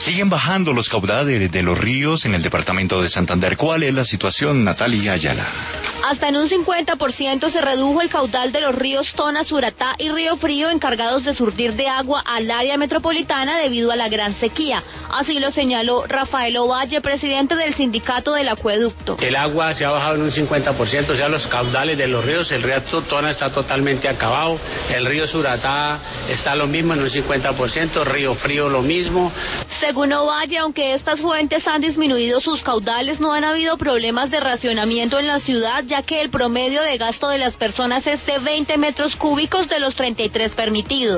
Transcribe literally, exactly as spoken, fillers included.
Siguen bajando los caudales de los ríos en el departamento de Santander. ¿Cuál es la situación, Natalia Ayala? Hasta en un cincuenta por ciento se redujo el caudal de los ríos Tona, Suratá y Río Frío, encargados de surtir de agua al área metropolitana debido a la gran sequía. Así lo señaló Rafael Ovalle, presidente del sindicato del acueducto. El agua se ha bajado en un cincuenta por ciento, o sea, los caudales de los ríos, el río Tona está totalmente acabado, el río Suratá está lo mismo en un cincuenta por ciento, Río Frío lo mismo. Según Ovalle, aunque estas fuentes han disminuido sus caudales, no han habido problemas de racionamiento en la ciudad, ya que el promedio de gasto de las personas es de veinte metros cúbicos de los treinta y tres permitidos.